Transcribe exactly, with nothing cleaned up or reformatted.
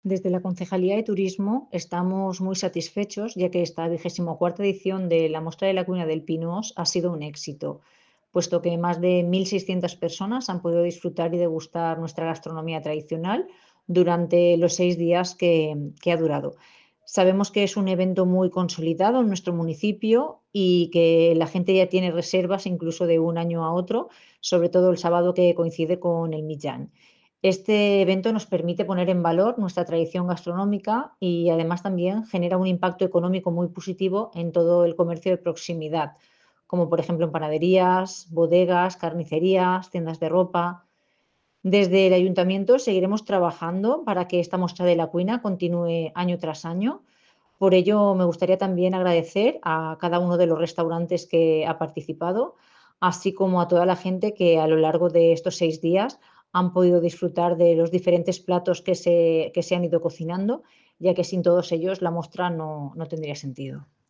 Desde la Concejalía de Turismo estamos muy satisfechos, ya que esta vigésimo cuarta edición de la Mostra de la Cuina del Pinós ha sido un éxito, puesto que más de mil seiscientas personas han podido disfrutar y degustar nuestra gastronomía tradicional durante los seis días que, que ha durado. Sabemos que es un evento muy consolidado en nuestro municipio y que la gente ya tiene reservas incluso de un año a otro, sobre todo el sábado que coincide con el Millán. Este evento nos permite poner en valor nuestra tradición gastronómica y además también genera un impacto económico muy positivo en todo el comercio de proximidad, como por ejemplo en panaderías, bodegas, carnicerías, tiendas de ropa. Desde el ayuntamiento seguiremos trabajando para que esta muestra de la cuina continúe año tras año. Por ello, me gustaría también agradecer a cada uno de los restaurantes que ha participado, así como a toda la gente que a lo largo de estos seis días han podido disfrutar de los diferentes platos que se, que se han ido cocinando, ya que sin todos ellos la muestra no, no tendría sentido.